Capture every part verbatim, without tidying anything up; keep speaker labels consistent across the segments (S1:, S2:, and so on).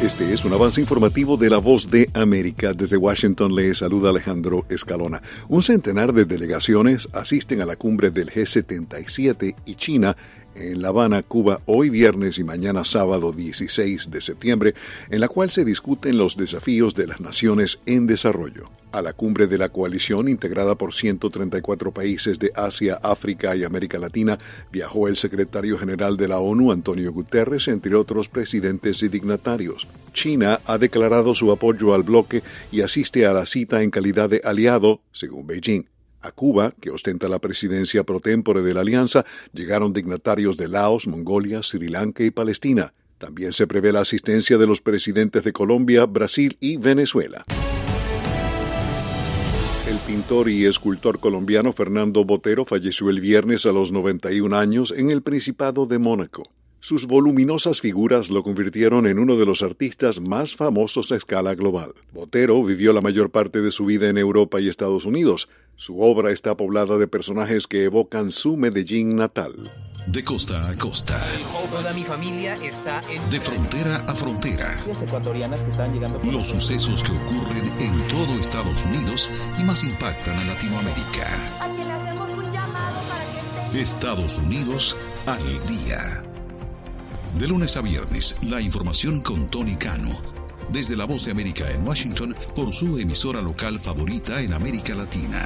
S1: Este es un avance informativo de La Voz de América. Desde Washington le saluda Alejandro Escalona. Un centenar de delegaciones asisten a la cumbre del G setenta y siete y China en La Habana, Cuba, hoy viernes y mañana sábado dieciséis de septiembre, en la cual se discuten los desafíos de las naciones en desarrollo. A la cumbre de la coalición, integrada por ciento treinta y cuatro países de Asia, África y América Latina, viajó el secretario general de la ONU, Antonio Guterres, entre otros presidentes y dignatarios. China ha declarado su apoyo al bloque y asiste a la cita en calidad de aliado, según Beijing. A Cuba, que ostenta la presidencia pro tempore de la alianza, llegaron dignatarios de Laos, Mongolia, Sri Lanka y Palestina. También se prevé la asistencia de los presidentes de Colombia, Brasil y Venezuela. El pintor y escultor colombiano Fernando Botero falleció el viernes a los noventa y un años en el Principado de Mónaco. Sus voluminosas figuras lo convirtieron en uno de los artistas más famosos a escala global. Botero vivió la mayor parte de su vida en Europa y Estados Unidos. Su obra está poblada de personajes que evocan su Medellín natal.
S2: De costa a costa.
S3: Toda mi familia está en...
S2: De frontera a frontera.
S3: ecuatorianas que están llegando por...
S2: Los sucesos que ocurren en todo Estados Unidos y más impactan a Latinoamérica.
S4: A quien le hacemos un llamado para que esté...
S2: Estados Unidos al día. De lunes a viernes, la información con Tony Cano. Desde La Voz de América en Washington, por su emisora local favorita en América Latina.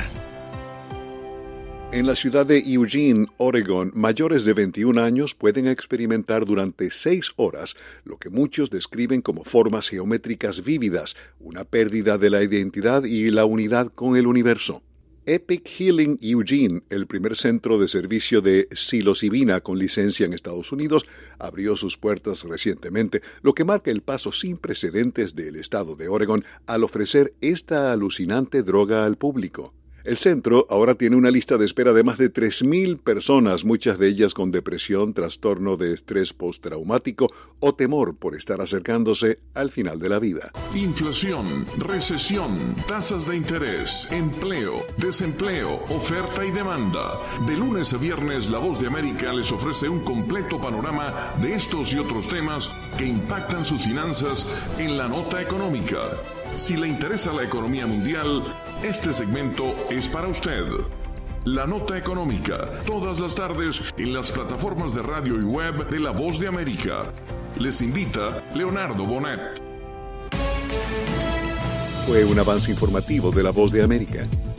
S1: En la ciudad de Eugene, Oregon, mayores de veintiún años pueden experimentar durante seis horas lo que muchos describen como formas geométricas vívidas, una pérdida de la identidad y la unidad con el universo. Epic Healing Eugene, el primer centro de servicio de psilocibina con licencia en Estados Unidos, abrió sus puertas recientemente, lo que marca el paso sin precedentes del estado de Oregon al ofrecer esta alucinante droga al público. El centro ahora tiene una lista de espera de más de tres mil personas, muchas de ellas con depresión, trastorno de estrés postraumático o temor por estar acercándose al final de la vida.
S5: Inflación, recesión, tasas de interés, empleo, desempleo, oferta y demanda. De lunes a viernes, La Voz de América les ofrece un completo panorama de estos y otros temas que impactan sus finanzas en la nota económica. Si le interesa la economía mundial, este segmento es para usted. La Nota Económica, todas las tardes en las plataformas de radio y web de La Voz de América. Les invita Leonardo Bonet.
S1: Fue un avance informativo de La Voz de América.